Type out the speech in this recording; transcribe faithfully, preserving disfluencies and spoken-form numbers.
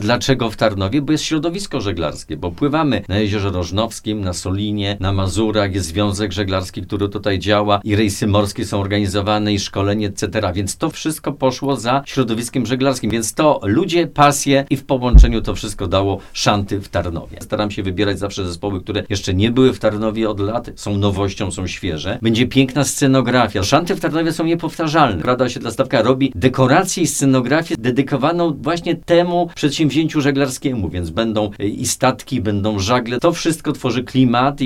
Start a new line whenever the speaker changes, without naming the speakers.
Dlaczego w Tarnowie? Bo jest środowisko żeglarskie, bo pływamy na Jeziorze Rożnowskim, na Solinie, na Mazurach, jest związek żeglarski, który tutaj działa i rejsy morskie są organizowane i szkolenie, et cetera. Więc to wszystko poszło za środowiskiem żeglarskim, więc to ludzie, pasje i w połączeniu to wszystko dało Szanty w Tarnowie. Staram się wybierać zawsze zespoły, które jeszcze nie były w Tarnowie od lat, są nowością, są świeże. Będzie piękna scenografia. Szanty w Tarnowie są niepowtarzalne. Rada Osiedla Stawka robi dekorację i scenografię dedykowaną właśnie temu przedsięwzięciu żeglarskiemu, więc będą i statki, będą żagle. To wszystko tworzy klimat